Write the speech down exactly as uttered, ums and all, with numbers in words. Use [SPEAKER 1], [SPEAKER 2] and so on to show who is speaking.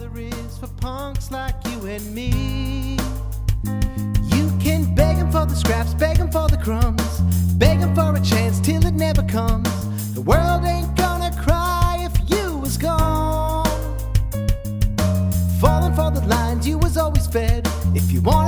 [SPEAKER 1] there is for punks like you and me. You can beg 'em for the scraps, beg 'em for the crumbs, beg 'em for a chance till it never comes. The world ain't gonna cry if you was gone. Falling for the lines you was always fed. If you want